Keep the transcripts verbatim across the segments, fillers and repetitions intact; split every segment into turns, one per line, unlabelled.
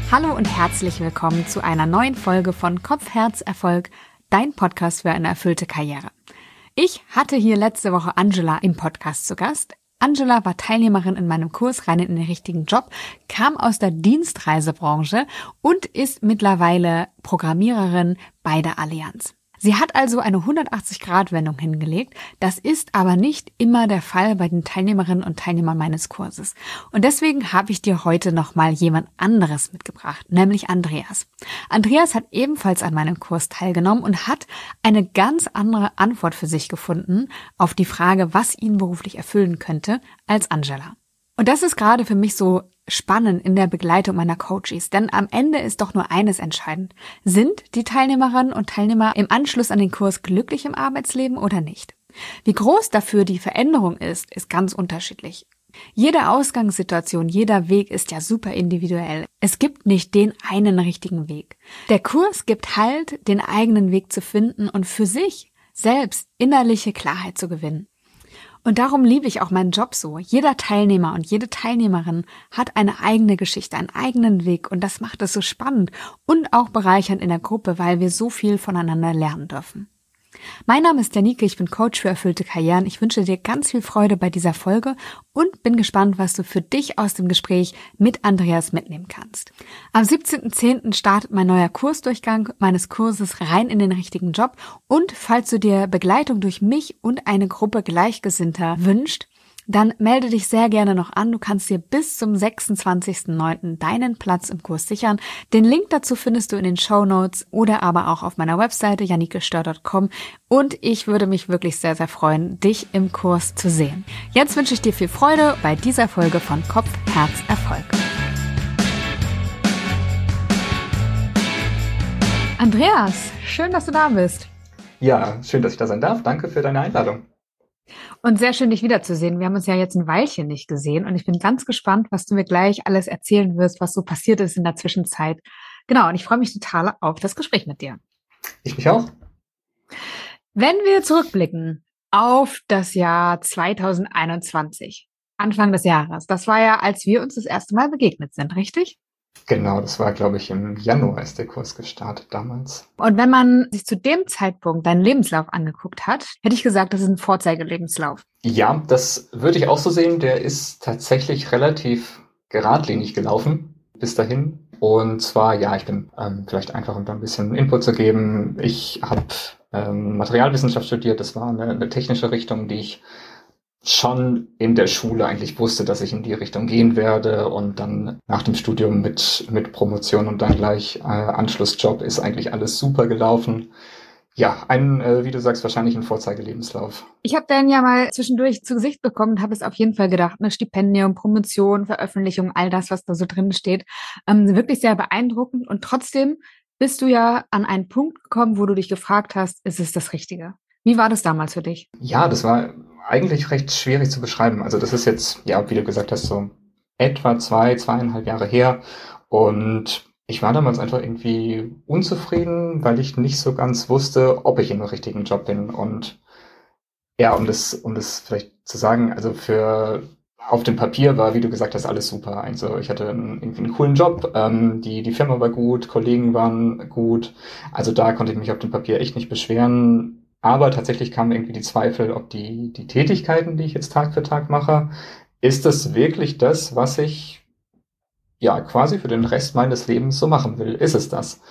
Hallo und herzlich willkommen zu einer neuen Folge von Kopf, Herz, Erfolg, dein Podcast für eine erfüllte Karriere. Ich hatte hier letzte Woche Angela im Podcast zu Gast. Angela war Teilnehmerin in meinem Kurs Rein in den richtigen Job, kam aus der Dienstreisebranche und ist mittlerweile Programmiererin bei der Allianz. Sie hat also eine hundertachtzig-Grad-Wendung hingelegt. Das ist aber nicht immer der Fall bei den Teilnehmerinnen und Teilnehmern meines Kurses. Und deswegen habe ich dir heute nochmal jemand anderes mitgebracht, nämlich Andreas. Andreas hat ebenfalls an meinem Kurs teilgenommen und hat eine ganz andere Antwort für sich gefunden auf die Frage, was ihn beruflich erfüllen könnte, als Angela. Und das ist gerade für mich so spannend in der Begleitung meiner Coaches, denn am Ende ist doch nur eines entscheidend. Sind die Teilnehmerinnen und Teilnehmer im Anschluss an den Kurs glücklich im Arbeitsleben oder nicht? Wie groß dafür die Veränderung ist, ist ganz unterschiedlich. Jede Ausgangssituation, jeder Weg ist ja super individuell. Es gibt nicht den einen richtigen Weg. Der Kurs gibt Halt, den eigenen Weg zu finden und für sich selbst innerliche Klarheit zu gewinnen. Und darum liebe ich auch meinen Job so. Jeder Teilnehmer und jede Teilnehmerin hat eine eigene Geschichte, einen eigenen Weg und das macht es so spannend und auch bereichernd in der Gruppe, weil wir so viel voneinander lernen dürfen. Mein Name ist Janike, ich bin Coach für erfüllte Karrieren. Ich wünsche dir ganz viel Freude bei dieser Folge und bin gespannt, was du für dich aus dem Gespräch mit Andreas mitnehmen kannst. Am siebzehnten zehnten startet mein neuer Kursdurchgang meines Kurses Rein in den richtigen Job und falls du dir Begleitung durch mich und eine Gruppe Gleichgesinnter wünschst, dann melde dich sehr gerne noch an. Du kannst dir bis zum sechsundzwanzigsten neunten deinen Platz im Kurs sichern. Den Link dazu findest du in den Shownotes oder aber auch auf meiner Webseite janike stör punkt com und ich würde mich wirklich sehr, sehr freuen, dich im Kurs zu sehen. Jetzt wünsche ich dir viel Freude bei dieser Folge von Kopf, Herz, Erfolg. Andreas, schön, dass du da bist.
Ja, schön, dass ich da sein darf. Danke für deine Einladung.
Und sehr schön, dich wiederzusehen. Wir haben uns ja jetzt ein Weilchen nicht gesehen und ich bin ganz gespannt, was du mir gleich alles erzählen wirst, was so passiert ist in der Zwischenzeit. Genau, und ich freue mich total auf das Gespräch mit dir.
Ich mich auch.
Wenn wir zurückblicken auf das Jahr zweitausendeinundzwanzig, Anfang des Jahres, das war ja, als wir uns das erste Mal begegnet sind, richtig?
Genau, das war, glaube ich, im Januar ist der Kurs gestartet damals.
Und wenn man sich zu dem Zeitpunkt deinen Lebenslauf angeguckt hat, hätte ich gesagt, das ist ein Vorzeigelebenslauf.
Ja, das würde ich auch so sehen. Der ist tatsächlich relativ geradlinig gelaufen bis dahin. Und zwar, ja, ich bin ähm, vielleicht einfach, um da ein bisschen Input zu geben. Ich habe ähm, Materialwissenschaft studiert. Das war eine, eine technische Richtung, die ich schon in der Schule eigentlich wusste, dass ich in die Richtung gehen werde und dann nach dem Studium mit mit Promotion und dann gleich äh, Anschlussjob ist eigentlich alles super gelaufen. Ja, ein, äh, wie du sagst, wahrscheinlich ein Vorzeigelebenslauf.
Ich habe dann ja mal zwischendurch zu Gesicht bekommen und habe es auf jeden Fall gedacht, ne, Stipendium, Promotion, Veröffentlichung, all das, was da so drin steht, ähm, wirklich sehr beeindruckend und trotzdem bist du ja an einen Punkt gekommen, wo du dich gefragt hast, ist es das Richtige? Wie war das damals für dich?
Ja, das war eigentlich recht schwierig zu beschreiben. Also das ist jetzt, ja, wie du gesagt hast, so etwa zwei, zweieinhalb Jahre her. Und ich war damals einfach irgendwie unzufrieden, weil ich nicht so ganz wusste, ob ich in einem richtigen Job bin. Und ja, um das, um das vielleicht zu sagen, also für auf dem Papier war, wie du gesagt hast, alles super. Also ich hatte einen, irgendwie einen coolen Job, ähm, die, die Firma war gut, Kollegen waren gut. Also da konnte ich mich auf dem Papier echt nicht beschweren. Aber tatsächlich kamen irgendwie die Zweifel, ob die, die Tätigkeiten, die ich jetzt Tag für Tag mache, ist das wirklich das, was ich ja quasi für den Rest meines Lebens so machen will? Ist es das?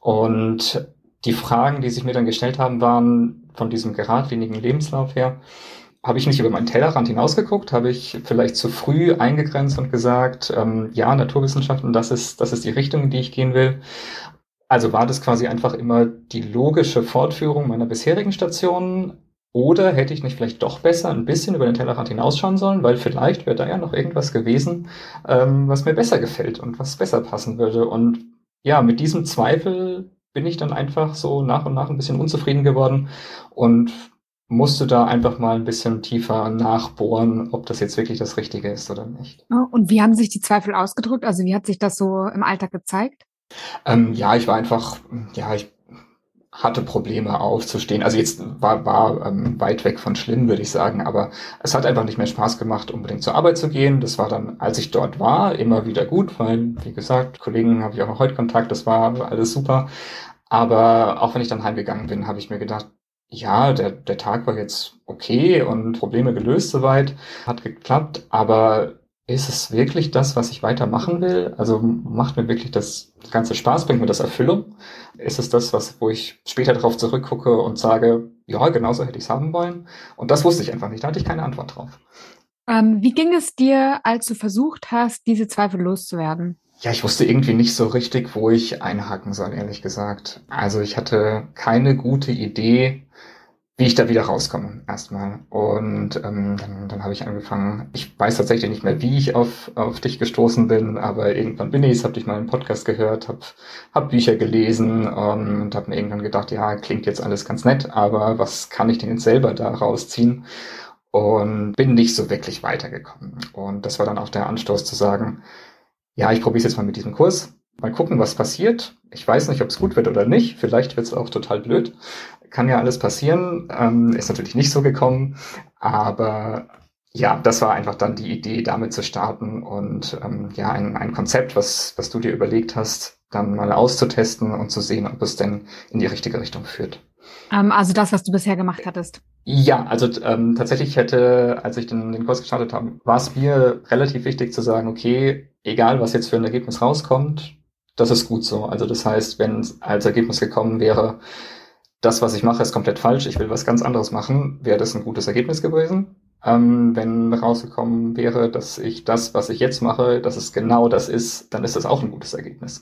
Und die Fragen, die sich mir dann gestellt haben, waren von diesem geradlinigen Lebenslauf her, habe ich nicht über meinen Tellerrand hinausgeguckt? Habe ich vielleicht zu früh eingegrenzt und gesagt, ähm, ja, Naturwissenschaften, das ist, das ist die Richtung, in die ich gehen will? Also war das quasi einfach immer die logische Fortführung meiner bisherigen Stationen? Oder hätte ich nicht vielleicht doch besser ein bisschen über den Tellerrand hinausschauen sollen? Weil vielleicht wäre da ja noch irgendwas gewesen, ähm, was mir besser gefällt und was besser passen würde. Und ja, mit diesem Zweifel bin ich dann einfach so nach und nach ein bisschen unzufrieden geworden und musste da einfach mal ein bisschen tiefer nachbohren, ob das jetzt wirklich das Richtige ist oder nicht.
Und wie haben sich die Zweifel ausgedrückt? Also wie hat sich das so im Alltag gezeigt?
Ähm, ja, ich war einfach, ja, ich hatte Probleme aufzustehen. Also jetzt war, war ähm, weit weg von schlimm, würde ich sagen, aber es hat einfach nicht mehr Spaß gemacht, unbedingt zur Arbeit zu gehen. Das war dann, als ich dort war, immer wieder gut, weil, wie gesagt, Kollegen habe ich auch noch heute Kontakt, das war alles super. Aber auch wenn ich dann heimgegangen bin, habe ich mir gedacht, ja, der, der Tag war jetzt okay und Probleme gelöst soweit, hat geklappt, aber ist es wirklich das, was ich weitermachen will? Also macht mir wirklich das Ganze Spaß, bringt mir das Erfüllung? Ist es das, was, wo ich später darauf zurückgucke und sage, ja, genauso hätte ich es haben wollen? Und das wusste ich einfach nicht, da hatte ich keine Antwort drauf.
Ähm, wie ging es dir, als du versucht hast, diese Zweifel loszuwerden?
Ja, ich wusste irgendwie nicht so richtig, wo ich einhaken soll, ehrlich gesagt. Also ich hatte keine gute Idee, wie ich da wieder rauskomme, erstmal. Und ähm, dann, dann habe ich angefangen, ich weiß tatsächlich nicht mehr, wie ich auf, auf dich gestoßen bin, aber irgendwann bin ich, habe dich mal im Podcast gehört, habe hab Bücher gelesen ähm, und habe mir irgendwann gedacht, ja, klingt jetzt alles ganz nett, aber was kann ich denn jetzt selber da rausziehen? Und bin nicht so wirklich weitergekommen. Und das war dann auch der Anstoß zu sagen, ja, ich probiere es jetzt mal mit diesem Kurs. Mal gucken, was passiert. Ich weiß nicht, ob es gut wird oder nicht. Vielleicht wird es auch total blöd. Kann ja alles passieren. Ähm, ist natürlich nicht so gekommen. Aber ja, das war einfach dann die Idee, damit zu starten und ähm, ja, ein, ein Konzept, was, was du dir überlegt hast, dann mal auszutesten und zu sehen, ob es denn in die richtige Richtung führt.
Ähm, also das, was du bisher gemacht hattest.
Ja, also ähm, tatsächlich hätte, als ich den, den Kurs gestartet habe, war es mir relativ wichtig zu sagen, okay, egal was jetzt für ein Ergebnis rauskommt, das ist gut so. Also das heißt, wenn als Ergebnis gekommen wäre, das, was ich mache, ist komplett falsch, ich will was ganz anderes machen, wäre das ein gutes Ergebnis gewesen. Ähm, wenn rausgekommen wäre, dass ich das, was ich jetzt mache, dass es genau das ist, dann ist das auch ein gutes Ergebnis.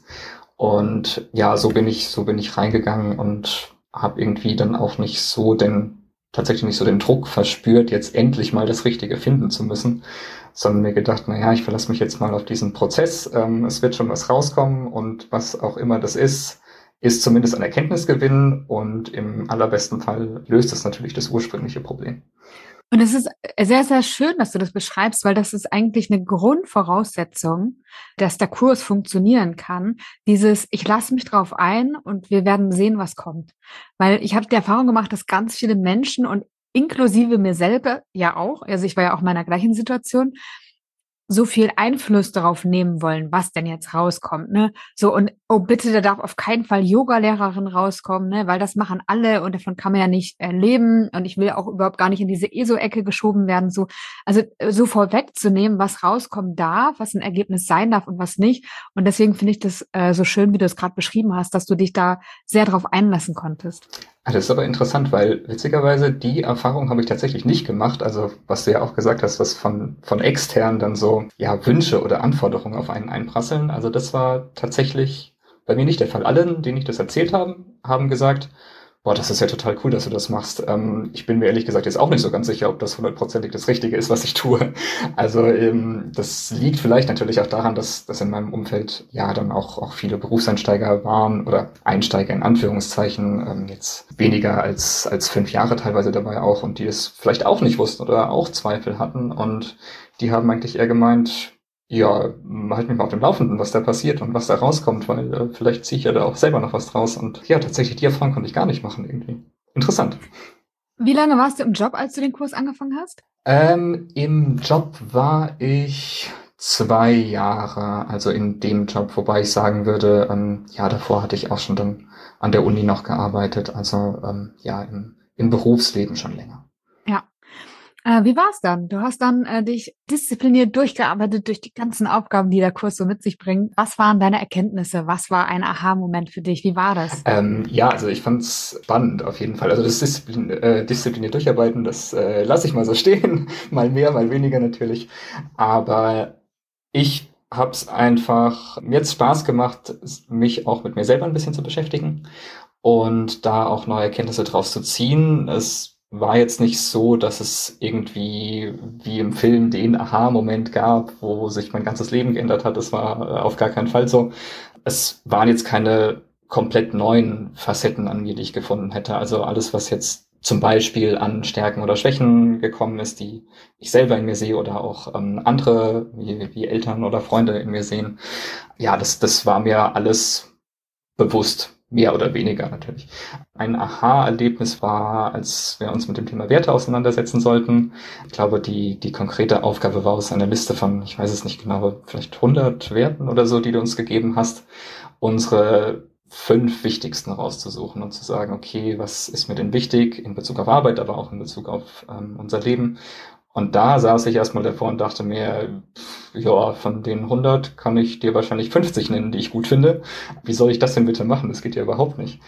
Und ja, so bin ich, so bin ich reingegangen und habe irgendwie dann auch nicht so den tatsächlich nicht so den Druck verspürt, jetzt endlich mal das Richtige finden zu müssen, sondern mir gedacht, na ja, ich verlasse mich jetzt mal auf diesen Prozess, ähm, es wird schon was rauskommen und was auch immer das ist, ist zumindest ein Erkenntnisgewinn und im allerbesten Fall löst es natürlich das ursprüngliche Problem.
Und es ist sehr, sehr schön, dass du das beschreibst, weil das ist eigentlich eine Grundvoraussetzung, dass der Kurs funktionieren kann. Dieses, ich lasse mich drauf ein und wir werden sehen, was kommt. Weil ich habe die Erfahrung gemacht, dass ganz viele Menschen und inklusive mir selber ja auch, also ich war ja auch in meiner gleichen Situation, so viel Einfluss darauf nehmen wollen, was denn jetzt rauskommt, ne? So, und oh bitte, da darf auf keinen Fall Yoga-Lehrerin rauskommen, ne? Weil das machen alle und davon kann man ja nicht äh, leben und ich will auch überhaupt gar nicht in diese E S O-Ecke geschoben werden, so. Also so vorwegzunehmen, was rauskommen darf, was ein Ergebnis sein darf und was nicht. Und deswegen finde ich das äh, so schön, wie du es gerade beschrieben hast, dass du dich da sehr drauf einlassen konntest.
Ah, das ist aber interessant, weil witzigerweise die Erfahrung habe ich tatsächlich nicht gemacht. Also was du ja auch gesagt hast, was von von extern dann so ja Wünsche oder Anforderungen auf einen einprasseln. Also das war tatsächlich bei mir nicht der Fall. Allen, denen ich das erzählt habe, haben gesagt, boah, das ist ja total cool, dass du das machst. Ähm, ich bin mir ehrlich gesagt jetzt auch nicht so ganz sicher, ob das hundertprozentig das Richtige ist, was ich tue. Also ähm, das liegt vielleicht natürlich auch daran, dass, dass in meinem Umfeld ja dann auch, auch viele Berufseinsteiger waren oder Einsteiger in Anführungszeichen, ähm, jetzt weniger als, als fünf Jahre teilweise dabei auch und die es vielleicht auch nicht wussten oder auch Zweifel hatten und die haben eigentlich eher gemeint, ja, halt mich mal auf dem Laufenden, was da passiert und was da rauskommt, weil äh, vielleicht ziehe ich ja da auch selber noch was draus. Und ja, tatsächlich, die Erfahrung konnte ich gar nicht machen irgendwie. Interessant.
Wie lange warst du im Job, als du den Kurs angefangen hast?
Ähm, im Job war ich zwei Jahre, also in dem Job, wobei ich sagen würde, ähm, ja, davor hatte ich auch schon dann an der Uni noch gearbeitet, also ähm, ja, im, im Berufsleben schon länger.
Ja. Äh, wie war's dann? Du hast dann äh, dich diszipliniert durchgearbeitet durch die ganzen Aufgaben, die der Kurs so mit sich bringt. Was waren deine Erkenntnisse? Was war ein Aha-Moment für dich? Wie war das?
Ähm, ja, also ich fand's spannend auf jeden Fall. Also das Disziplin, äh, diszipliniert durcharbeiten, das äh, lasse ich mal so stehen. Mal mehr, mal weniger natürlich. Aber ich hab's einfach, mir hat's Spaß gemacht, mich auch mit mir selber ein bisschen zu beschäftigen und da auch neue Erkenntnisse draus zu ziehen. Es war jetzt nicht so, dass es irgendwie wie im Film den Aha-Moment gab, wo sich mein ganzes Leben geändert hat. Das war äh, auf gar keinen Fall so. Es waren jetzt keine komplett neuen Facetten an mir, die ich gefunden hätte. Also alles, was jetzt zum Beispiel an Stärken oder Schwächen gekommen ist, die ich selber in mir sehe oder auch ähm, andere, wie, wie Eltern oder Freunde in mir sehen. Ja, das, das war mir alles bewusst. mehr oder weniger natürlich. Ein Aha-Erlebnis war, als wir uns mit dem Thema Werte auseinandersetzen sollten. Ich glaube, die, die konkrete Aufgabe war aus einer Liste von, ich weiß es nicht genau, vielleicht hundert Werten oder so, die du uns gegeben hast, unsere fünf wichtigsten rauszusuchen und zu sagen, okay, was ist mir denn wichtig in Bezug auf Arbeit, aber auch in Bezug auf ähm, unser Leben. Und da saß ich erstmal davor und dachte mir, ja, von den hundert kann ich dir wahrscheinlich fünfzig nennen, die ich gut finde. Wie soll ich das denn bitte machen? Das geht ja überhaupt nicht.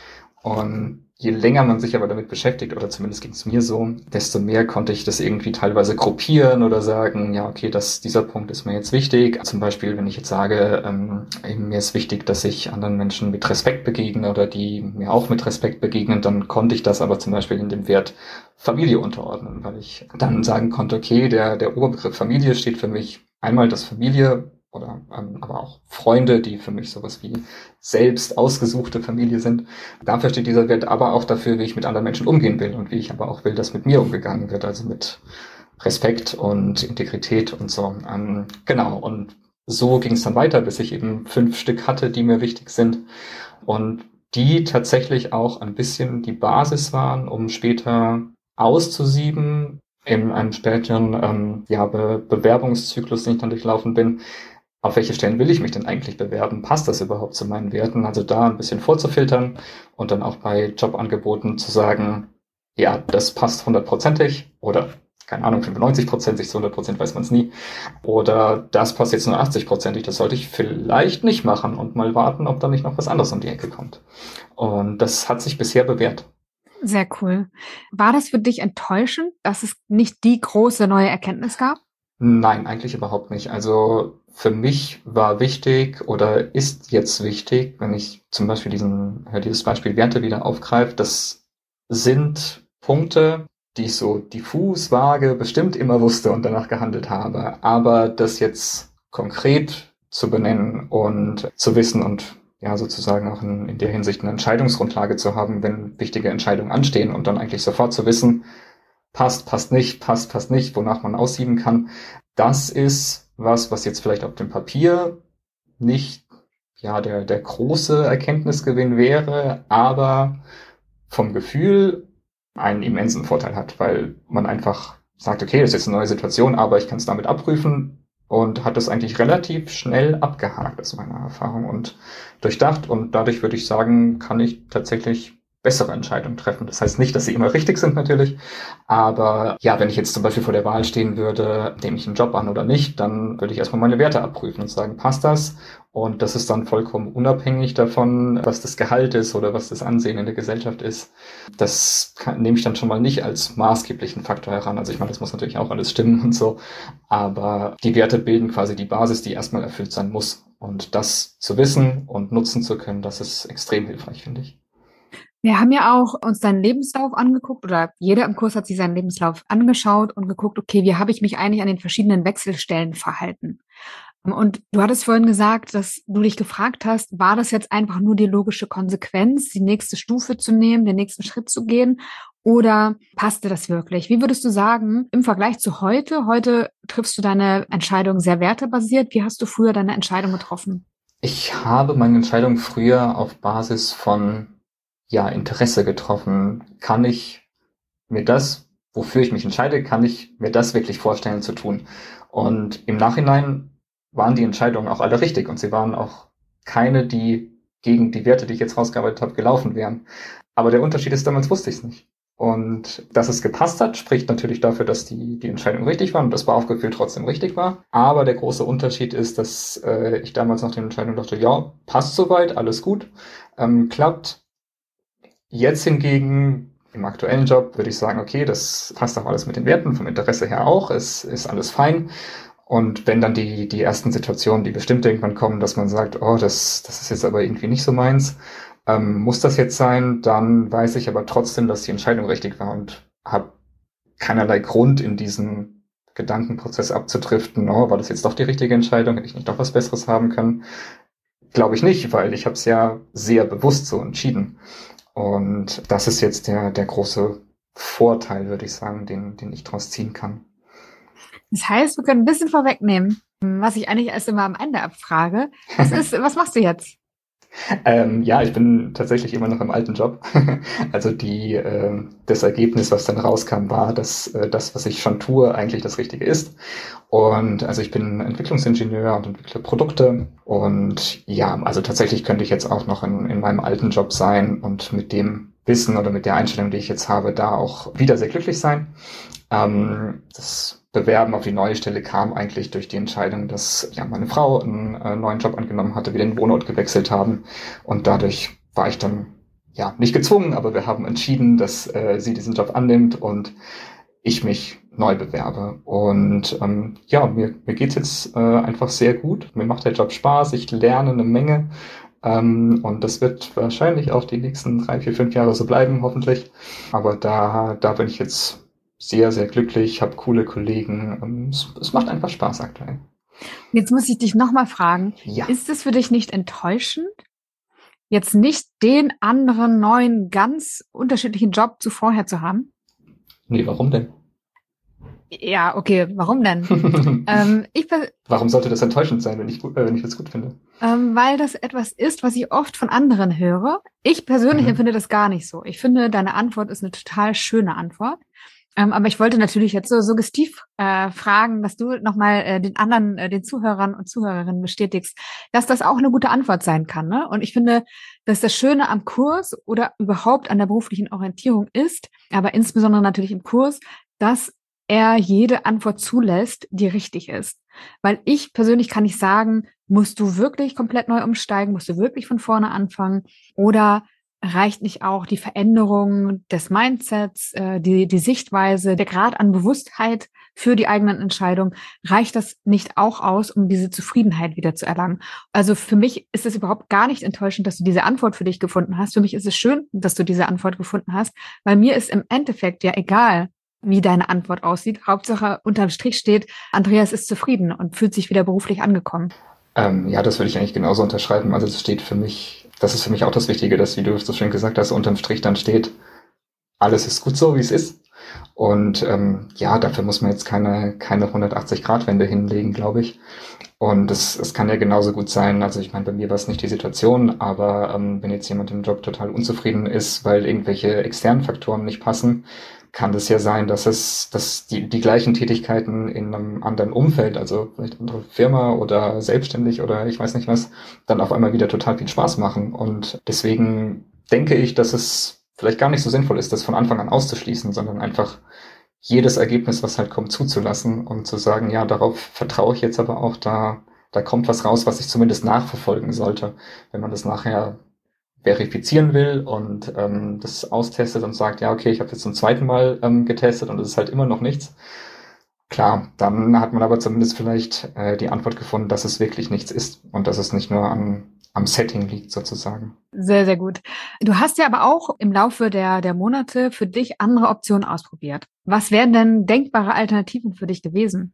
Und je länger man sich aber damit beschäftigt, oder zumindest ging es mir so, desto mehr konnte ich das irgendwie teilweise gruppieren oder sagen, ja, okay, das, dieser Punkt ist mir jetzt wichtig. Zum Beispiel, wenn ich jetzt sage, ähm, mir ist wichtig, dass ich anderen Menschen mit Respekt begegne oder die mir auch mit Respekt begegnen, dann konnte ich das aber zum Beispiel in dem Wert Familie unterordnen, weil ich dann sagen konnte, okay, der, der Oberbegriff Familie steht für mich einmal das Familie, oder ähm, aber auch Freunde, die für mich sowas wie selbst ausgesuchte Familie sind. Dafür steht dieser Wert aber auch dafür, wie ich mit anderen Menschen umgehen will und wie ich aber auch will, dass mit mir umgegangen wird, also mit Respekt und Integrität und so. Ähm, genau, und so ging es dann weiter, bis ich eben fünf Stück hatte, die mir wichtig sind und die tatsächlich auch ein bisschen die Basis waren, um später auszusieben in einem späteren ähm, ja, Be- Bewerbungszyklus, den ich dann durchlaufen bin. Auf welche Stellen will ich mich denn eigentlich bewerben? Passt das überhaupt zu meinen Werten? Also da ein bisschen vorzufiltern und dann auch bei Jobangeboten zu sagen, ja, das passt hundertprozentig oder, keine Ahnung, fünfundneunzig Prozent, sich zu hundert Prozent weiß man es nie. Oder das passt jetzt nur achtzig Prozentig, das sollte ich vielleicht nicht machen und mal warten, ob da nicht noch was anderes um die Ecke kommt. Und das hat sich bisher bewährt.
Sehr cool. War das für dich enttäuschend, dass es nicht die große neue Erkenntnis gab?
Nein, eigentlich überhaupt nicht. Also für mich war wichtig oder ist jetzt wichtig, wenn ich zum Beispiel diesen, ja, dieses Beispiel Werte wieder aufgreife, das sind Punkte, die ich so diffus, vage, bestimmt immer wusste und danach gehandelt habe. Aber das jetzt konkret zu benennen und zu wissen und ja sozusagen auch in, in der Hinsicht eine Entscheidungsgrundlage zu haben, wenn wichtige Entscheidungen anstehen und dann eigentlich sofort zu wissen, passt, passt nicht, passt, passt nicht, wonach man aussieben kann. Das ist was, was jetzt vielleicht auf dem Papier nicht ja der, der große Erkenntnisgewinn wäre, aber vom Gefühl einen immensen Vorteil hat, weil man einfach sagt, okay, das ist jetzt eine neue Situation, aber ich kann es damit abprüfen und hat das eigentlich relativ schnell abgehakt, aus meiner Erfahrung und durchdacht. Und dadurch würde ich sagen, kann ich tatsächlich bessere Entscheidungen treffen. Das heißt nicht, dass sie immer richtig sind natürlich, aber ja, wenn ich jetzt zum Beispiel vor der Wahl stehen würde, nehme ich einen Job an oder nicht, dann würde ich erstmal meine Werte abprüfen und sagen, passt das? Und das ist dann vollkommen unabhängig davon, was das Gehalt ist oder was das Ansehen in der Gesellschaft ist. Das kann, nehme ich dann schon mal nicht als maßgeblichen Faktor heran. Also ich meine, das muss natürlich auch alles stimmen und so, aber die Werte bilden quasi die Basis, die erstmal erfüllt sein muss. Und das zu wissen und nutzen zu können, das ist extrem hilfreich, finde ich.
Wir haben ja auch uns deinen Lebenslauf angeguckt oder jeder im Kurs hat sich seinen Lebenslauf angeschaut und geguckt, okay, wie habe ich mich eigentlich an den verschiedenen Wechselstellen verhalten? Und du hattest vorhin gesagt, dass du dich gefragt hast, war das jetzt einfach nur die logische Konsequenz, die nächste Stufe zu nehmen, den nächsten Schritt zu gehen? Oder passte das wirklich? Wie würdest du sagen, im Vergleich zu heute, heute triffst du deine Entscheidung sehr wertebasiert. Wie hast du früher deine Entscheidung getroffen?
Ich habe meine Entscheidung früher auf Basis von ja, Interesse getroffen. Kann ich mir das, wofür ich mich entscheide, kann ich mir das wirklich vorstellen zu tun? Und im Nachhinein waren die Entscheidungen auch alle richtig und sie waren auch keine, die gegen die Werte, die ich jetzt rausgearbeitet habe, gelaufen wären. Aber der Unterschied ist, damals wusste ich es nicht. Und dass es gepasst hat, spricht natürlich dafür, dass die, die Entscheidung richtig war und das Bauchgefühl trotzdem richtig war. Aber der große Unterschied ist, dass äh, ich damals nach der Entscheidung dachte, ja, passt soweit, alles gut, ähm, klappt. Jetzt hingegen, im aktuellen Job, würde ich sagen, okay, das passt auch alles mit den Werten, vom Interesse her auch, es ist alles fein. Und wenn dann die, die ersten Situationen, die bestimmt irgendwann kommen, dass man sagt, oh, das, das ist jetzt aber irgendwie nicht so meins, ähm, muss das jetzt sein, dann weiß ich aber trotzdem, dass die Entscheidung richtig war und habe keinerlei Grund in diesen Gedankenprozess abzudriften, oh, war das jetzt doch die richtige Entscheidung, hätte ich nicht doch was Besseres haben können? Glaube ich nicht, weil ich habe es ja sehr bewusst so entschieden. Und das ist jetzt der, der große Vorteil, würde ich sagen, den, den ich daraus ziehen kann.
Das heißt, wir können ein bisschen vorwegnehmen, was ich eigentlich erst immer am Ende abfrage. Was ist, was machst du jetzt?
Ähm, ja, ich bin tatsächlich immer noch im alten Job. Also die, äh, das Ergebnis, was dann rauskam, war, dass äh, das, was ich schon tue, eigentlich das Richtige ist. Und also ich bin Entwicklungsingenieur und entwickle Produkte. Und ja, also tatsächlich könnte ich jetzt auch noch in, in meinem alten Job sein und mit dem Wissen oder mit der Einstellung, die ich jetzt habe, da auch wieder sehr glücklich sein. Ähm, das Bewerben auf die neue Stelle kam eigentlich durch die Entscheidung, dass ja meine Frau einen äh, neuen Job angenommen hatte, wir den Wohnort gewechselt haben und dadurch war ich dann ja nicht gezwungen, aber wir haben entschieden, dass äh, sie diesen Job annimmt und ich mich neu bewerbe. Und ähm, ja, mir, mir geht's jetzt äh, einfach sehr gut. Mir macht der Job Spaß, ich lerne eine Menge. Ähm, und das wird wahrscheinlich auch die nächsten drei, vier, fünf Jahre so bleiben, hoffentlich. Aber da, da bin ich jetzt sehr, sehr glücklich, habe coole Kollegen. Ähm, es, es macht einfach Spaß aktuell.
Jetzt muss ich dich nochmal fragen,
Ja.
ist es für dich nicht enttäuschend, jetzt nicht den anderen neuen, ganz unterschiedlichen Job zu vorher zu haben?
Nee, warum denn?
Ja, okay, warum denn? ähm, ich,
Warum sollte das enttäuschend sein, wenn ich, gut, äh, wenn ich das gut finde?
Ähm, weil das etwas ist, was ich oft von anderen höre. Ich persönlich
Mhm.
empfinde das gar nicht so. Ich finde, deine Antwort ist eine total schöne Antwort. Ähm, aber ich wollte natürlich jetzt so suggestiv äh, fragen, dass du nochmal äh, den anderen, äh, den Zuhörern und Zuhörerinnen bestätigst, dass das auch eine gute Antwort sein kann. Ne? Und ich finde, dass das Schöne am Kurs oder überhaupt an der beruflichen Orientierung ist, aber insbesondere natürlich im Kurs, dass er jede Antwort zulässt, die richtig ist. Weil ich persönlich kann nicht sagen, musst du wirklich komplett neu umsteigen, musst du wirklich von vorne anfangen oder reicht nicht auch die Veränderung des Mindsets, äh, die, die Sichtweise, der Grad an Bewusstheit für die eigenen Entscheidungen, reicht das nicht auch aus, um diese Zufriedenheit wieder zu erlangen? Also für mich ist es überhaupt gar nicht enttäuschend, dass du diese Antwort für dich gefunden hast. Für mich ist es schön, dass du diese Antwort gefunden hast, weil mir ist im Endeffekt ja egal, wie deine Antwort aussieht. Hauptsache unterm Strich steht, Andreas ist zufrieden und fühlt sich wieder beruflich angekommen.
Ähm, ja, das würde ich eigentlich genauso unterschreiben. Also es steht für mich, das ist für mich auch das Wichtige, dass, wie du so schön gesagt hast, unterm Strich dann steht, alles ist gut so, wie es ist. Und ähm, ja, dafür muss man jetzt keine, keine hundertachtzig-Grad-Wende hinlegen, glaube ich. Und es, es kann ja genauso gut sein, also ich meine, bei mir war es nicht die Situation, aber ähm, wenn jetzt jemand im Job total unzufrieden ist, weil irgendwelche externen Faktoren nicht passen, kann das ja sein, dass es, dass die, die gleichen Tätigkeiten in einem anderen Umfeld, also vielleicht andere Firma oder selbstständig oder ich weiß nicht was, dann auf einmal wieder total viel Spaß machen. Und deswegen denke ich, dass es vielleicht gar nicht so sinnvoll ist, das von Anfang an auszuschließen, sondern einfach jedes Ergebnis, was halt kommt, zuzulassen und zu sagen, ja, darauf vertraue ich jetzt aber auch, da, da kommt was raus, was ich zumindest nachverfolgen sollte. Wenn man das nachher verifizieren will und ähm, das austestet und sagt, ja, okay, ich habe jetzt zum zweiten Mal ähm, getestet und es ist halt immer noch nichts. Klar, dann hat man aber zumindest vielleicht äh, die Antwort gefunden, dass es wirklich nichts ist und dass es nicht nur an, am Setting liegt sozusagen.
Sehr, sehr gut. Du hast ja aber auch im Laufe der, der Monate für dich andere Optionen ausprobiert. Was wären denn denkbare Alternativen für dich gewesen?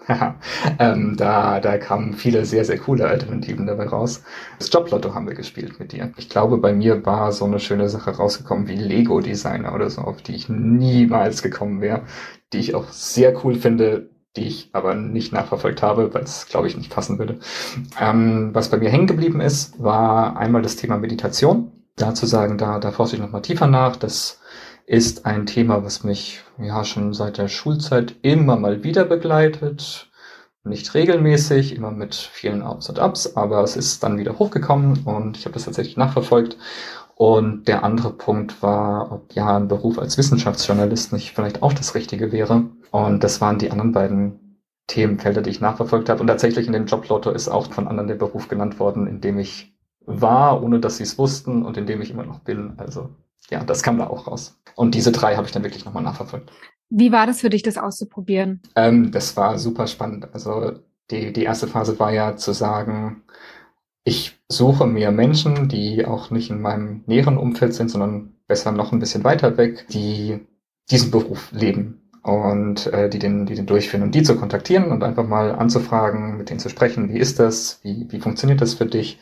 ähm, da, da kamen viele sehr, sehr coole Alternativen dabei raus. Das Joblotto haben wir gespielt mit dir. Ich glaube, bei mir war so eine schöne Sache rausgekommen wie Lego-Designer oder so, auf die ich niemals gekommen wäre, die ich auch sehr cool finde, die ich aber nicht nachverfolgt habe, weil es, glaube ich, nicht passen würde. Ähm, was bei mir hängen geblieben ist, war einmal das Thema Meditation. Da zu sagen, da, da forsche ich nochmal tiefer nach. Das ist ein Thema, was mich ja schon seit der Schulzeit immer mal wieder begleitet. Nicht regelmäßig, immer mit vielen Ups und Ups, aber es ist dann wieder hochgekommen und ich habe das tatsächlich nachverfolgt. Und der andere Punkt war, ob ja ein Beruf als Wissenschaftsjournalist nicht vielleicht auch das Richtige wäre. Und das waren die anderen beiden Themenfelder, die ich nachverfolgt habe. Und tatsächlich in dem Joblotto ist auch von anderen der Beruf genannt worden, in dem ich war, ohne dass sie es wussten und in dem ich immer noch bin. Also ja, das kam da auch raus. Und diese drei habe ich dann wirklich nochmal nachverfolgt.
Wie war das für dich, das auszuprobieren?
Ähm, das war super spannend. Also die, die erste Phase war ja zu sagen, ich suche mir Menschen, die auch nicht in meinem näheren Umfeld sind, sondern besser noch ein bisschen weiter weg, die diesen Beruf leben und äh, die den, die den durchführen und die zu kontaktieren und einfach mal anzufragen, mit denen zu sprechen, wie ist das, wie, wie funktioniert das für dich?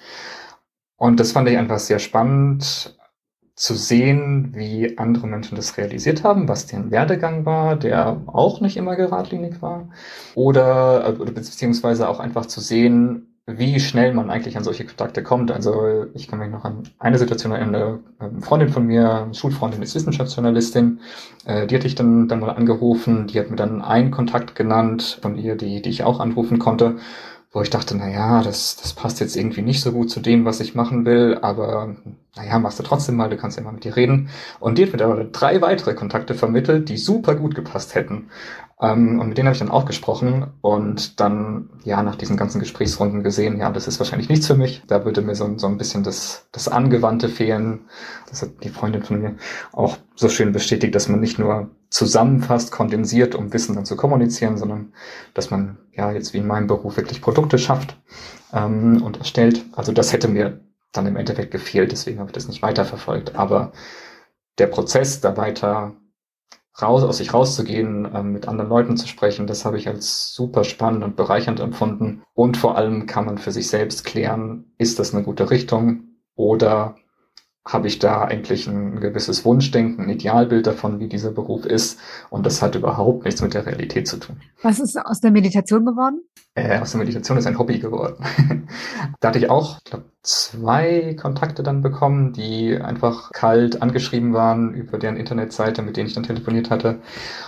Und das fand ich einfach sehr spannend, zu sehen, wie andere Menschen das realisiert haben, was deren Werdegang war, der auch nicht immer geradlinig war. Oder, oder beziehungsweise auch einfach zu sehen, wie schnell man eigentlich an solche Kontakte kommt. Also ich kann mich noch an eine Situation erinnern, eine Freundin von mir, eine Schulfreundin, ist Wissenschaftsjournalistin, äh, die hatte ich dann, dann mal angerufen, die hat mir dann einen Kontakt genannt von ihr, die, die ich auch anrufen konnte, wo ich dachte, na ja, das, das passt jetzt irgendwie nicht so gut zu dem, was ich machen will, aber naja, machst du trotzdem mal, du kannst ja mal mit ihr reden. Und die hat mir aber drei weitere Kontakte vermittelt, die super gut gepasst hätten. Ähm, und mit denen habe ich dann auch gesprochen und dann, ja, nach diesen ganzen Gesprächsrunden gesehen, ja, das ist wahrscheinlich nichts für mich. Da würde mir so, so ein bisschen das, das Angewandte fehlen. Das hat die Freundin von mir auch so schön bestätigt, dass man nicht nur zusammenfasst, kondensiert, um Wissen dann zu kommunizieren, sondern dass man, ja, jetzt wie in meinem Beruf wirklich Produkte schafft ähm, und erstellt. Also das hätte mir dann im Endeffekt gefehlt, deswegen habe ich das nicht weiterverfolgt. Aber der Prozess, da weiter raus, aus sich rauszugehen, ähm, mit anderen Leuten zu sprechen, das habe ich als super spannend und bereichernd empfunden. Und vor allem kann man für sich selbst klären, ist das eine gute Richtung oder habe ich da eigentlich ein gewisses Wunschdenken, ein Idealbild davon, wie dieser Beruf ist. Und das hat überhaupt nichts mit der Realität zu tun.
Was ist aus der Meditation geworden?
Äh, aus der Meditation ist ein Hobby geworden. Da hatte ich auch, ich glaube, zwei Kontakte dann bekommen, die einfach kalt angeschrieben waren über deren Internetseite, mit denen ich dann telefoniert hatte.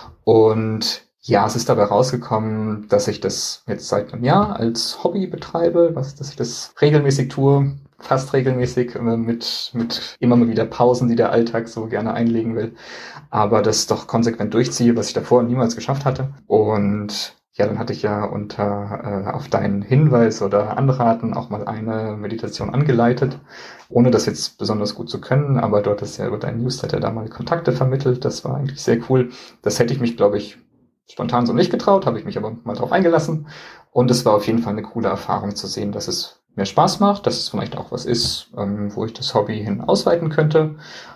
Und ja, es ist dabei rausgekommen, dass ich das jetzt seit einem Jahr als Hobby betreibe, was, dass ich das regelmäßig tue, fast regelmäßig, mit, mit immer mal wieder Pausen, die der Alltag so gerne einlegen will, aber das doch konsequent durchziehe, was ich davor niemals geschafft hatte. Und ja, dann hatte ich ja unter äh, auf deinen Hinweis oder Anraten auch mal eine Meditation angeleitet, ohne das jetzt besonders gut zu können, aber dort ist ja über deinen Newsletter da mal Kontakte vermittelt, das war eigentlich sehr cool. Das hätte ich mich, glaube ich, spontan so nicht getraut, habe ich mich aber mal drauf eingelassen und es war auf jeden Fall eine coole Erfahrung zu sehen, dass es mir Spaß macht, dass es vielleicht auch was ist, ähm, wo ich das Hobby hin ausweiten könnte.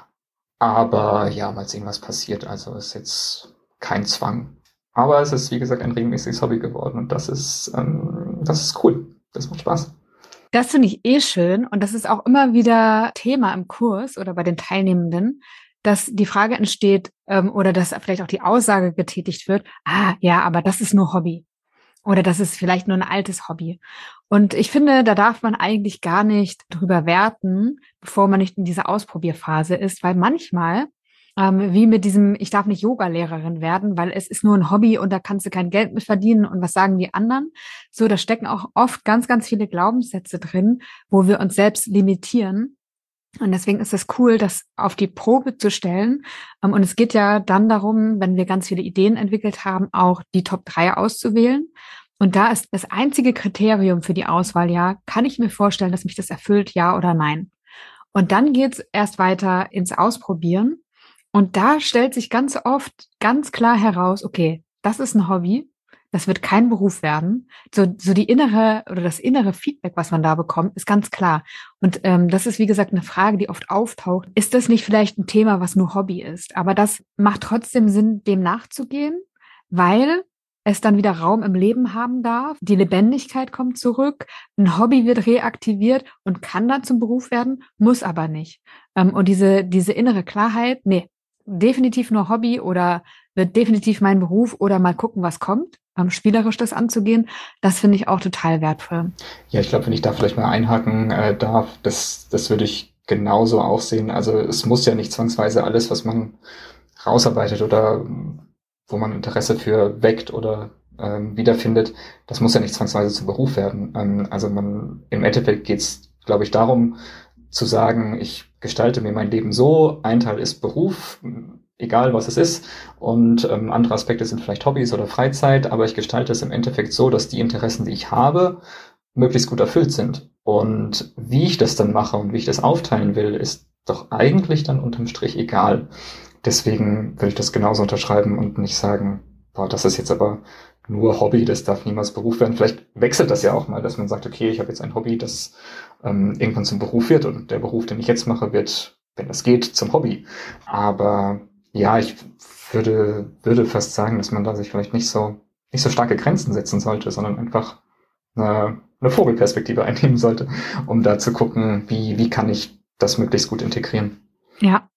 Aber ja, mal sehen, was passiert. Also ist jetzt kein Zwang. Aber es ist, wie gesagt, ein regelmäßiges Hobby geworden und das ist, ähm, das ist cool. Das macht Spaß.
Das finde ich eh schön und das ist auch immer wieder Thema im Kurs oder bei den Teilnehmenden, dass die Frage entsteht ähm, oder dass vielleicht auch die Aussage getätigt wird, ah ja, aber das ist nur Hobby. Oder das ist vielleicht nur ein altes Hobby. Und ich finde, da darf man eigentlich gar nicht drüber werten, bevor man nicht in dieser Ausprobierphase ist, weil manchmal, ähm, wie mit diesem, ich darf nicht Yoga-Lehrerin werden, weil es ist nur ein Hobby und da kannst du kein Geld mit verdienen und was sagen die anderen? So, da stecken auch oft ganz, ganz viele Glaubenssätze drin, wo wir uns selbst limitieren. Und deswegen ist es cool, das auf die Probe zu stellen. Und es geht ja dann darum, wenn wir ganz viele Ideen entwickelt haben, auch die Top drei auszuwählen. Und da ist das einzige Kriterium für die Auswahl, ja, kann ich mir vorstellen, dass mich das erfüllt, ja oder nein? Und dann geht's erst weiter ins Ausprobieren. Und da stellt sich ganz oft ganz klar heraus, okay, das ist ein Hobby. Das wird kein Beruf werden. So, so die innere oder das innere Feedback, was man da bekommt, ist ganz klar. Und ähm, das ist, wie gesagt, eine Frage, die oft auftaucht. Ist das nicht vielleicht ein Thema, was nur Hobby ist? Aber das macht trotzdem Sinn, dem nachzugehen, weil es dann wieder Raum im Leben haben darf. Die Lebendigkeit kommt zurück. Ein Hobby wird reaktiviert und kann dann zum Beruf werden, muss aber nicht. Ähm, und diese, diese innere Klarheit, nee, definitiv nur Hobby oder wird definitiv mein Beruf oder mal gucken, was kommt, ähm, spielerisch das anzugehen, das finde ich auch total wertvoll.
Ja, ich glaube, wenn ich da vielleicht mal einhaken äh, darf, das, das würde ich genauso auch sehen. Also es muss ja nicht zwangsweise alles, was man rausarbeitet oder wo man Interesse für weckt oder ähm, wiederfindet, das muss ja nicht zwangsweise zum Beruf werden. Ähm, also man im Endeffekt geht's, glaube ich, darum zu sagen, ich gestalte mir mein Leben so, ein Teil ist Beruf, egal was es ist, und ähm, andere Aspekte sind vielleicht Hobbys oder Freizeit, aber ich gestalte es im Endeffekt so, dass die Interessen, die ich habe, möglichst gut erfüllt sind. Und wie ich das dann mache und wie ich das aufteilen will, ist doch eigentlich dann unterm Strich egal. Deswegen will ich das genauso unterschreiben und nicht sagen, boah, das ist jetzt aber nur Hobby, das darf niemals Beruf werden. Vielleicht wechselt das ja auch mal, dass man sagt, okay, ich habe jetzt ein Hobby, das ähm, irgendwann zum Beruf wird und der Beruf, den ich jetzt mache, wird, wenn das geht, zum Hobby. Aber ja, ich würde, würde fast sagen, dass man da sich vielleicht nicht so, nicht so starke Grenzen setzen sollte, sondern einfach eine, eine Vogelperspektive einnehmen sollte, um da zu gucken, wie, wie kann ich das möglichst gut integrieren.
Ja.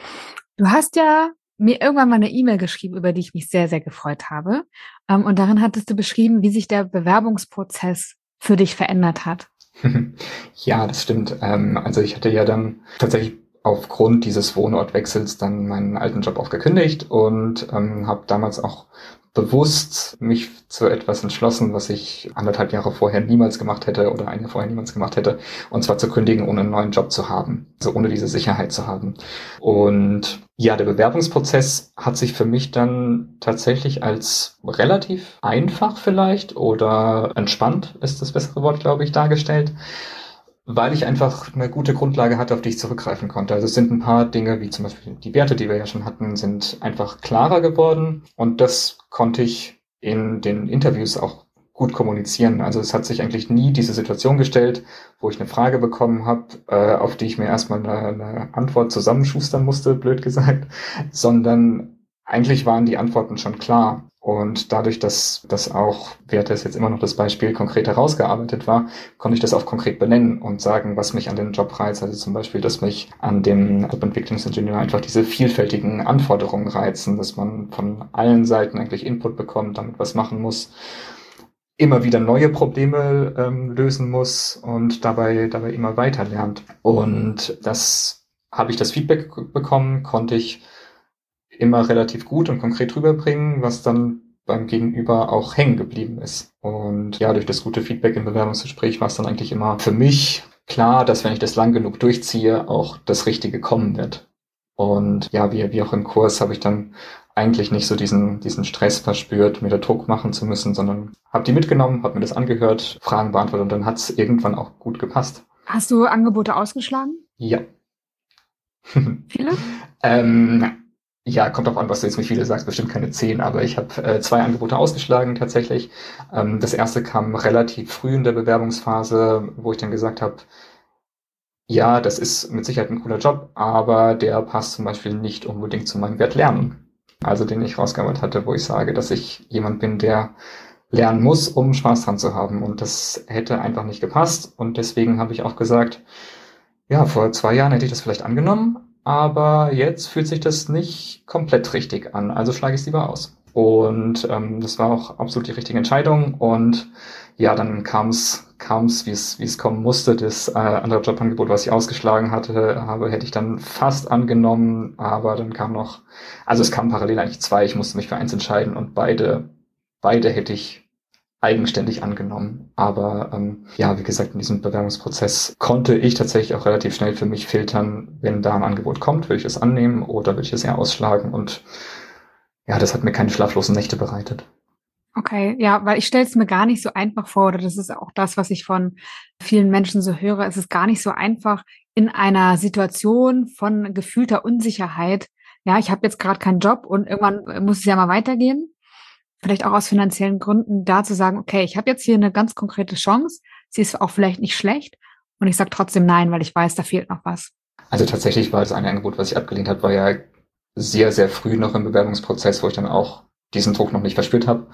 Du hast ja mir irgendwann mal eine E-Mail geschrieben, über die ich mich sehr, sehr gefreut habe. Und darin hattest du beschrieben, wie sich der Bewerbungsprozess für dich verändert hat.
Ja, das stimmt. Ähm, also ich hatte ja dann tatsächlich aufgrund dieses Wohnortwechsels dann meinen alten Job auch gekündigt und ähm, habe damals auch bewusst mich zu etwas entschlossen, was ich anderthalb Jahre vorher niemals gemacht hätte oder ein Jahr vorher niemals gemacht hätte, und zwar zu kündigen, ohne einen neuen Job zu haben, also ohne diese Sicherheit zu haben. Und ja, der Bewerbungsprozess hat sich für mich dann tatsächlich als relativ einfach vielleicht oder entspannt, ist das bessere Wort, glaube ich, dargestellt, weil ich einfach eine gute Grundlage hatte, auf die ich zurückgreifen konnte. Also es sind ein paar Dinge, wie zum Beispiel die Werte, die wir ja schon hatten, sind einfach klarer geworden, und das konnte ich in den Interviews auch gut kommunizieren. Also es hat sich eigentlich nie diese Situation gestellt, wo ich eine Frage bekommen habe, äh, auf die ich mir erstmal eine, eine Antwort zusammenschustern musste, blöd gesagt, sondern eigentlich waren die Antworten schon klar. Und dadurch, dass das auch, Werte ist jetzt immer noch das Beispiel, konkret herausgearbeitet war, konnte ich das auch konkret benennen und sagen, was mich an dem Job reizt. Also zum Beispiel, dass mich an dem Webentwicklungsingenieur einfach diese vielfältigen Anforderungen reizen, dass man von allen Seiten eigentlich Input bekommt, damit was machen muss, immer wieder neue Probleme ähm, lösen muss und dabei dabei immer weiter lernt. Und das habe ich das Feedback bekommen, konnte ich immer relativ gut und konkret rüberbringen, was dann beim Gegenüber auch hängen geblieben ist. Und ja, durch das gute Feedback im Bewerbungsgespräch war es dann eigentlich immer für mich klar, dass wenn ich das lang genug durchziehe, auch das Richtige kommen wird. Und ja, wie, wie auch im Kurs habe ich dann eigentlich nicht so diesen, diesen Stress verspürt, mir da Druck machen zu müssen, sondern habe die mitgenommen, habe mir das angehört, Fragen beantwortet, und dann hat es irgendwann auch gut gepasst.
Hast du Angebote ausgeschlagen?
Ja.
Viele?
ähm, Ja, kommt drauf an, was du jetzt mit viele sagst, bestimmt keine zehn, aber ich habe äh, zwei Angebote ausgeschlagen tatsächlich. Ähm, das erste kam relativ früh in der Bewerbungsphase, wo ich dann gesagt habe, ja, das ist mit Sicherheit ein cooler Job, aber der passt zum Beispiel nicht unbedingt zu meinem Wert Lernen. Also den ich rausgearbeitet hatte, wo ich sage, dass ich jemand bin, der lernen muss, um Spaß dran zu haben. Und das hätte einfach nicht gepasst. Und deswegen habe ich auch gesagt, ja, vor zwei Jahren hätte ich das vielleicht angenommen, aber jetzt fühlt sich das nicht komplett richtig an, also schlage ich es lieber aus. Und ähm, das war auch absolut die richtige Entscheidung. Und ja, dann kam es, kam es, wie es, wie es kommen musste. Das äh, andere Jobangebot, was ich ausgeschlagen hatte, habe, hätte ich dann fast angenommen, aber dann kam noch, also es kamen parallel eigentlich zwei. Ich musste mich für eins entscheiden, und beide, beide hätte ich eigenständig angenommen. Aber ähm, ja, wie gesagt, in diesem Bewerbungsprozess konnte ich tatsächlich auch relativ schnell für mich filtern, wenn da ein Angebot kommt, will ich es annehmen oder will ich es eher ausschlagen. Und ja, das hat mir keine schlaflosen Nächte bereitet.
Okay, ja, weil ich stelle es mir gar nicht so einfach vor, oder das ist auch das, was ich von vielen Menschen so höre. Es ist gar nicht so einfach, in einer Situation von gefühlter Unsicherheit, ja, ich habe jetzt gerade keinen Job und irgendwann muss es ja mal weitergehen, vielleicht auch aus finanziellen Gründen, da zu sagen, okay, ich habe jetzt hier eine ganz konkrete Chance, sie ist auch vielleicht nicht schlecht, und ich sage trotzdem nein, weil ich weiß, da fehlt noch was.
Also tatsächlich war das eine Angebot, was ich abgelehnt habe, war ja sehr, sehr früh noch im Bewerbungsprozess, wo ich dann auch diesen Druck noch nicht verspürt habe.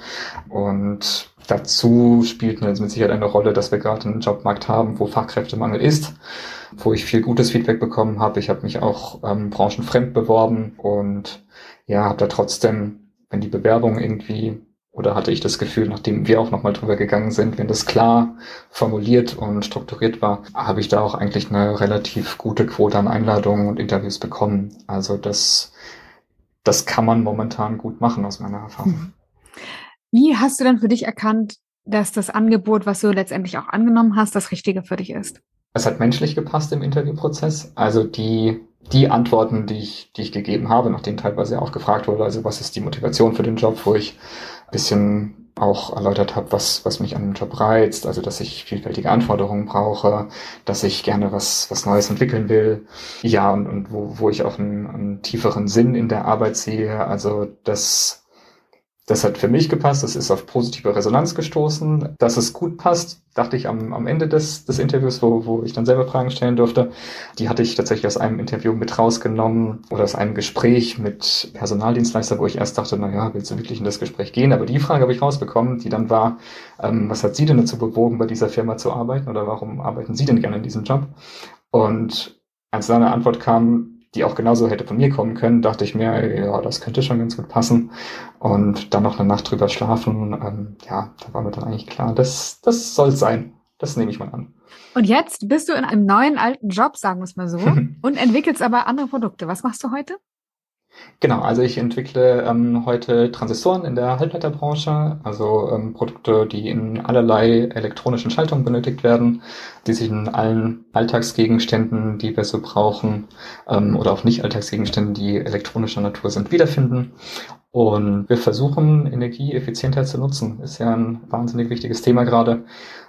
Und dazu spielt mit Sicherheit eine Rolle, dass wir gerade einen Jobmarkt haben, wo Fachkräftemangel ist, wo ich viel gutes Feedback bekommen habe. Ich habe mich auch ähm, branchenfremd beworben und ja, habe da trotzdem, wenn die Bewerbung irgendwie, oder hatte ich das Gefühl, nachdem wir auch nochmal drüber gegangen sind, wenn das klar formuliert und strukturiert war, habe ich da auch eigentlich eine relativ gute Quote an Einladungen und Interviews bekommen. Also das Das kann man momentan gut machen, aus meiner Erfahrung.
Wie hast du denn für dich erkannt, dass das Angebot, was du letztendlich auch angenommen hast, das Richtige für dich ist?
Es hat menschlich gepasst im Interviewprozess. Also die, die Antworten, die ich, die ich gegeben habe, nachdem teilweise auch gefragt wurde, also was ist die Motivation für den Job, wo ich ein bisschen auch erläutert habe, was, was mich an dem Job reizt, also dass ich vielfältige Anforderungen brauche, dass ich gerne was, was Neues entwickeln will. Ja, und, und wo, wo ich auch einen, einen tieferen Sinn in der Arbeit sehe. Also das, das hat für mich gepasst, das ist auf positive Resonanz gestoßen. Dass es gut passt, dachte ich am, am Ende des, des Interviews, wo, wo ich dann selber Fragen stellen durfte. Die hatte ich tatsächlich aus einem Interview mit rausgenommen oder aus einem Gespräch mit Personaldienstleister, wo ich erst dachte, naja, willst du wirklich in das Gespräch gehen? Aber die Frage habe ich rausbekommen, die dann war, ähm, was hat Sie denn dazu bewogen, bei dieser Firma zu arbeiten, oder warum arbeiten Sie denn gerne in diesem Job? Und als da eine Antwort kam, die auch genauso hätte von mir kommen können, dachte ich mir, ja, das könnte schon ganz gut passen. Und dann noch eine Nacht drüber schlafen, ähm, ja, da war mir dann eigentlich klar, das, das soll es sein. das nehme ich mal an.
Und jetzt bist du in einem neuen alten Job, sagen wir es mal so, und entwickelst aber andere Produkte. Was machst du heute?
Genau, also ich entwickle ähm, heute Transistoren in der Halbleiterbranche, also ähm, Produkte, die in allerlei elektronischen Schaltungen benötigt werden, die sich in allen Alltagsgegenständen, die wir so brauchen, ähm, oder auch Nicht-Alltagsgegenständen, die elektronischer Natur sind, wiederfinden. Und wir versuchen, Energie effizienter zu nutzen. Ist ja ein wahnsinnig wichtiges Thema gerade.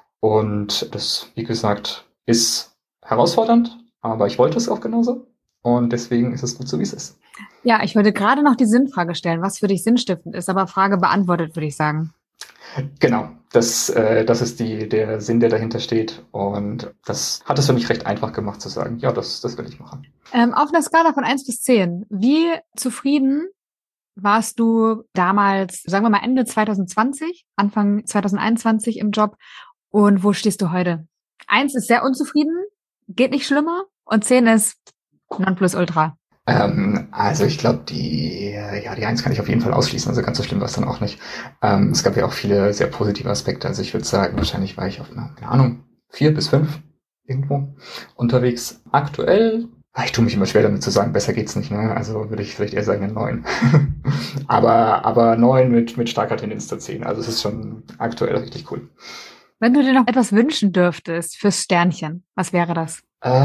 Und das, wie gesagt, ist herausfordernd, aber ich wollte es auch genauso. Und deswegen ist es gut so, wie es ist.
Ja, ich wollte gerade noch die Sinnfrage stellen, was für dich sinnstiftend ist, aber Frage beantwortet, würde ich sagen.
Genau, das, äh, das ist die, der Sinn, der dahinter steht. Und das hat es für mich recht einfach gemacht zu sagen, ja, das, das will ich machen.
Ähm, auf einer Skala von eins bis zehn, wie zufrieden warst du damals, sagen wir mal Ende zwanzig zwanzig, Anfang zwanzig einundzwanzig im Job und wo stehst du heute? Eins ist sehr unzufrieden, geht nicht schlimmer und zehn ist Nonplusultra.
Ähm, also ich glaube, die, ja, die Eins kann ich auf jeden Fall ausschließen, also ganz so schlimm war es dann auch nicht. Ähm, es gab ja auch viele sehr positive Aspekte, also ich würde sagen, wahrscheinlich war ich auf einer, keine Ahnung, vier bis fünf irgendwo unterwegs. Aktuell, ich tue mich immer schwer damit zu sagen, besser geht's nicht, ne? Also würde ich vielleicht eher sagen eine neun. aber, aber neun mit, mit starker Tendenz zur zehn, also es ist schon aktuell richtig cool.
Wenn du dir noch etwas wünschen dürftest fürs Sternchen, was wäre das?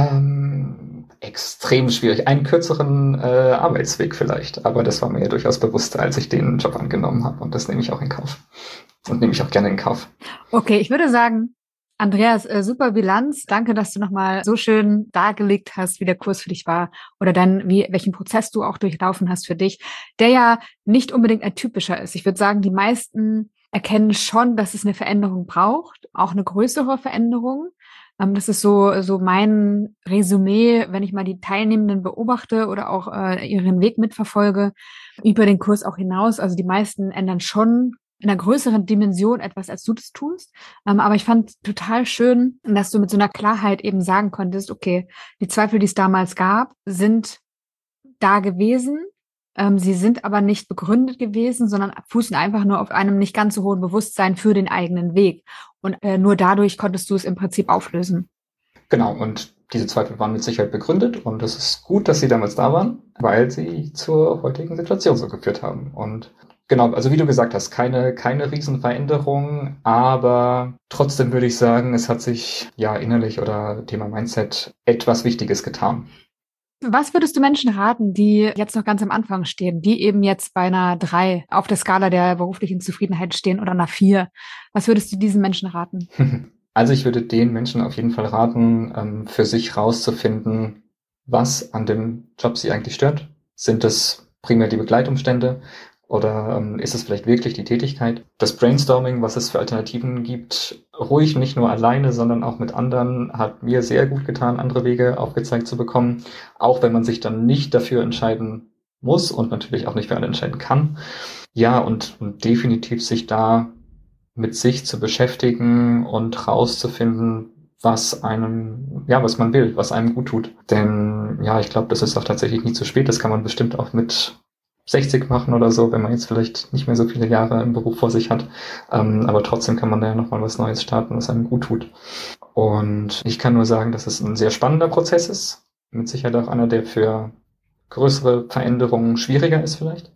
Ähm, extrem schwierig. Einen kürzeren äh, Arbeitsweg vielleicht, aber das war mir ja durchaus bewusst, als ich den Job angenommen habe und das nehme ich auch in Kauf. Und nehme ich auch gerne in Kauf.
Okay, ich würde sagen, Andreas, äh, super Bilanz. Danke, dass du nochmal so schön dargelegt hast, wie der Kurs für dich war oder dann, wie, welchen Prozess du auch durchlaufen hast für dich, der ja nicht unbedingt ein typischer ist. Ich würde sagen, die meisten erkennen schon, dass es eine Veränderung braucht, auch eine größere Veränderung. Ähm, das ist so so mein Resümee, wenn ich mal die Teilnehmenden beobachte oder auch äh, ihren Weg mitverfolge, über den Kurs auch hinaus. Also die meisten ändern schon in einer größeren Dimension etwas, als du das tust. Ähm, aber ich fand total schön, dass du mit so einer Klarheit eben sagen konntest, okay, die Zweifel, die es damals gab, sind da gewesen. Ähm, sie sind aber nicht begründet gewesen, sondern fußen einfach nur auf einem nicht ganz so hohen Bewusstsein für den eigenen Weg. Und äh, nur dadurch konntest du es im Prinzip auflösen.
Genau, und diese Zweifel waren mit Sicherheit begründet und es ist gut, dass sie damals da waren, weil sie zur heutigen Situation so geführt haben. Und genau, also wie du gesagt hast, keine, keine Riesenveränderung, aber trotzdem würde ich sagen, es hat sich ja innerlich oder Thema Mindset etwas Wichtiges getan.
Was würdest du Menschen raten, die jetzt noch ganz am Anfang stehen, die eben jetzt bei einer drei auf der Skala der beruflichen Zufriedenheit stehen oder einer vier? Was würdest du diesen Menschen raten?
Also ich würde den Menschen auf jeden Fall raten, für sich rauszufinden, was an dem Job sie eigentlich stört. Sind es primär die Begleitumstände? Oder ähm, ist es vielleicht wirklich die Tätigkeit? Das Brainstorming, was es für Alternativen gibt, ruhig nicht nur alleine, sondern auch mit anderen, hat mir sehr gut getan, andere Wege aufgezeigt zu bekommen. Auch wenn man sich dann nicht dafür entscheiden muss und natürlich auch nicht für alle entscheiden kann. Ja, und, und definitiv sich da mit sich zu beschäftigen und rauszufinden, was einem, ja, was man will, was einem gut tut. Denn ja, ich glaube, das ist auch tatsächlich nie zu spät. Das kann man bestimmt auch mit sechzig machen oder so, wenn man jetzt vielleicht nicht mehr so viele Jahre im Beruf vor sich hat. Ähm, aber trotzdem kann man da ja nochmal was Neues starten, was einem gut tut. Und ich kann nur sagen, dass es ein sehr spannender Prozess ist. Mit Sicherheit auch einer, der für größere Veränderungen schwieriger ist vielleicht.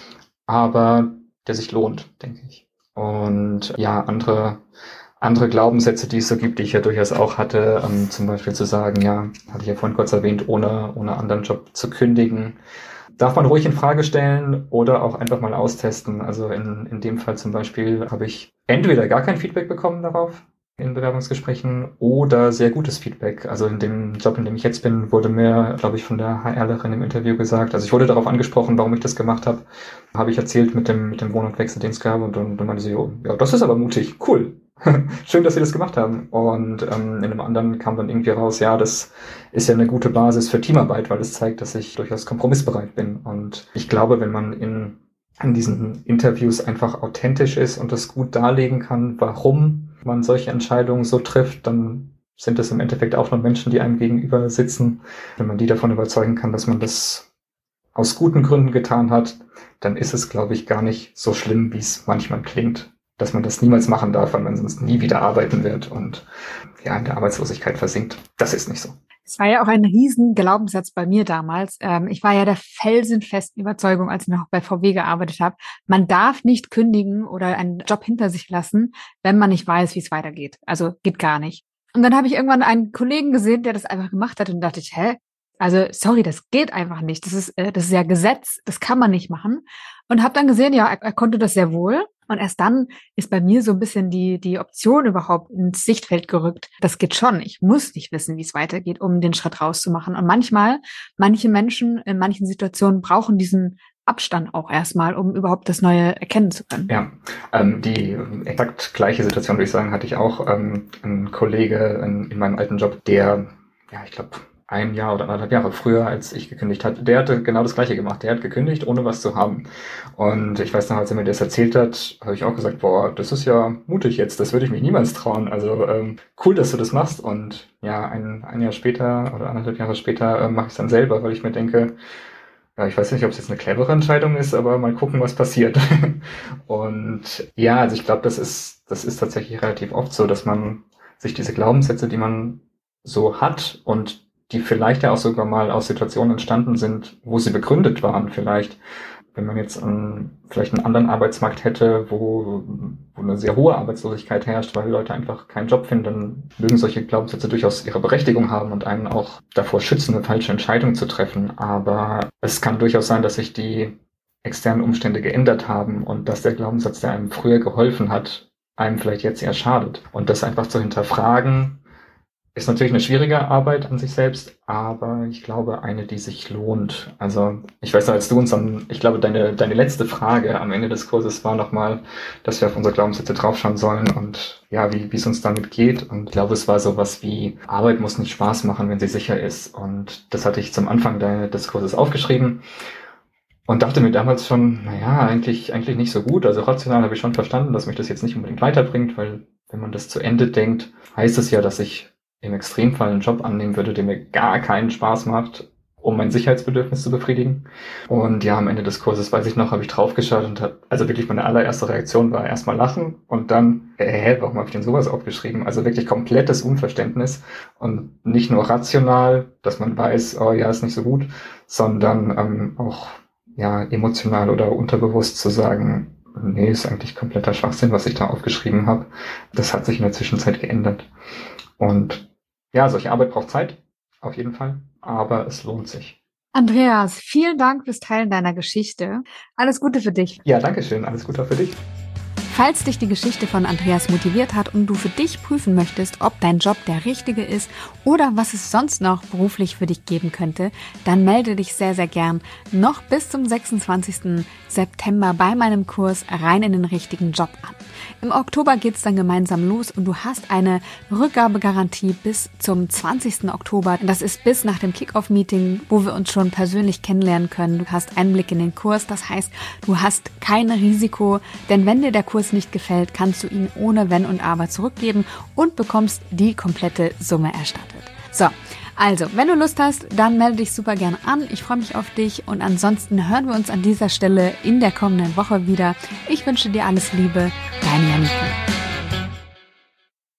Aber der sich lohnt, denke ich. Und ja, andere andere Glaubenssätze, die es so gibt, die ich ja durchaus auch hatte, ähm, zum Beispiel zu sagen, ja, hatte ich ja vorhin kurz erwähnt, ohne ohne anderen Job zu kündigen, darf man ruhig in Frage stellen oder auch einfach mal austesten. Also in in dem Fall zum Beispiel habe ich entweder gar kein Feedback bekommen darauf in Bewerbungsgesprächen oder sehr gutes Feedback. Also in dem Job, in dem ich jetzt bin, wurde mir, glaube ich, von der HRlerin im Interview gesagt, also ich wurde darauf angesprochen, warum ich das gemacht habe, habe ich erzählt mit dem mit dem Wohnortwechsel, den es gab und dann, dann meinte sie, oh, ja, das ist aber mutig, cool. Schön, dass Sie das gemacht haben. Und ähm, in einem anderen kam dann irgendwie raus, ja, das ist ja eine gute Basis für Teamarbeit, weil es zeigt, dass ich durchaus kompromissbereit bin. Und ich glaube, wenn man in, in diesen Interviews einfach authentisch ist und das gut darlegen kann, warum man solche Entscheidungen so trifft, dann sind es im Endeffekt auch nur Menschen, die einem gegenüber sitzen. Wenn man die davon überzeugen kann, dass man das aus guten Gründen getan hat, dann ist es, glaube ich, gar nicht so schlimm, wie es manchmal klingt, dass man das niemals machen darf, weil man sonst nie wieder arbeiten wird und ja, in der Arbeitslosigkeit versinkt. Das ist nicht so.
Es war ja auch ein riesen Glaubenssatz bei mir damals. Ähm, ich war ja der felsenfesten Überzeugung, als ich noch bei V W gearbeitet habe, man darf nicht kündigen oder einen Job hinter sich lassen, wenn man nicht weiß, wie es weitergeht. Also geht gar nicht. Und dann habe ich irgendwann einen Kollegen gesehen, der das einfach gemacht hat und dachte ich, hä? Also sorry, das geht einfach nicht. Das ist, äh, das ist ja Gesetz, das kann man nicht machen. Und habe dann gesehen, ja, er, er konnte das sehr wohl. Und erst dann ist bei mir so ein bisschen die die Option überhaupt ins Sichtfeld gerückt. Das geht schon. Ich muss nicht wissen, wie es weitergeht, um den Schritt rauszumachen. Und manchmal, manche Menschen in manchen Situationen brauchen diesen Abstand auch erstmal, um überhaupt das Neue erkennen zu können.
Ja, ähm, die exakt gleiche Situation, würde ich sagen, hatte ich auch. Ähm, ein Kollege in, in meinem alten Job, der, ja, ich glaube, ein Jahr oder anderthalb Jahre früher, als ich gekündigt hatte, der hatte genau das Gleiche gemacht. Der hat gekündigt, ohne was zu haben. Und ich weiß noch, als er mir das erzählt hat, habe ich auch gesagt, boah, das ist ja mutig jetzt, das würde ich mich niemals trauen. Also ähm, cool, dass du das machst. Und ja, ein, ein Jahr später oder anderthalb Jahre später äh, mache ich es dann selber, weil ich mir denke, ja, ich weiß nicht, ob es jetzt eine clevere Entscheidung ist, aber mal gucken, was passiert. Und ja, also ich glaube, das ist, das ist tatsächlich relativ oft so, dass man sich diese Glaubenssätze, die man so hat und die vielleicht ja auch sogar mal aus Situationen entstanden sind, wo sie begründet waren vielleicht. Wenn man jetzt einen, vielleicht einen anderen Arbeitsmarkt hätte, wo, wo eine sehr hohe Arbeitslosigkeit herrscht, weil Leute einfach keinen Job finden, dann mögen solche Glaubenssätze durchaus ihre Berechtigung haben und einen auch davor schützen, eine falsche Entscheidung zu treffen. Aber es kann durchaus sein, dass sich die externen Umstände geändert haben und dass der Glaubenssatz, der einem früher geholfen hat, einem vielleicht jetzt eher schadet. Und das einfach zu hinterfragen, ist natürlich eine schwierige Arbeit an sich selbst, aber ich glaube, eine, die sich lohnt. Also ich weiß noch, als du uns dann, ich glaube, deine deine letzte Frage am Ende des Kurses war nochmal, dass wir auf unsere Glaubenssätze draufschauen sollen und ja, wie wie es uns damit geht. Und ich glaube, es war sowas wie, Arbeit muss nicht Spaß machen, wenn sie sicher ist. Und das hatte ich zum Anfang des Kurses aufgeschrieben und dachte mir damals schon, naja, eigentlich eigentlich nicht so gut. Also rational habe ich schon verstanden, dass mich das jetzt nicht unbedingt weiterbringt, weil wenn man das zu Ende denkt, heißt es ja, dass ich im Extremfall einen Job annehmen würde, der mir gar keinen Spaß macht, um mein Sicherheitsbedürfnis zu befriedigen. Und ja, am Ende des Kurses, weiß ich noch, habe ich draufgeschaut und hab, also wirklich meine allererste Reaktion war erstmal lachen und dann, hä, warum habe ich denn sowas aufgeschrieben? Also wirklich komplettes Unverständnis und nicht nur rational, dass man weiß, oh ja, ist nicht so gut, sondern ähm, auch ja emotional oder unterbewusst zu sagen, nee, ist eigentlich kompletter Schwachsinn, was ich da aufgeschrieben habe. Das hat sich in der Zwischenzeit geändert. Und ja, solche Arbeit braucht Zeit, auf jeden Fall, aber es lohnt sich.
Andreas, vielen Dank fürs Teilen deiner Geschichte. Alles Gute für dich.
Ja, danke schön. Alles Gute auch für dich.
Falls dich die Geschichte von Andreas motiviert hat und du für dich prüfen möchtest, ob dein Job der richtige ist oder was es sonst noch beruflich für dich geben könnte, dann melde dich sehr, sehr gern noch bis zum sechsundzwanzigsten September bei meinem Kurs Rein in den richtigen Job an. Im Oktober geht's dann gemeinsam los und du hast eine Rückgabegarantie bis zum zwanzigsten Oktober. Das ist bis nach dem Kick-Off-Meeting, wo wir uns schon persönlich kennenlernen können. Du hast Einblick in den Kurs, das heißt, du hast kein Risiko, denn wenn dir der Kurs nicht gefällt, kannst du ihn ohne Wenn und Aber zurückgeben und bekommst die komplette Summe erstattet. So, also, wenn du Lust hast, dann melde dich super gerne an. Ich freue mich auf dich und ansonsten hören wir uns an dieser Stelle in der kommenden Woche wieder. Ich wünsche dir alles Liebe, deine Janike.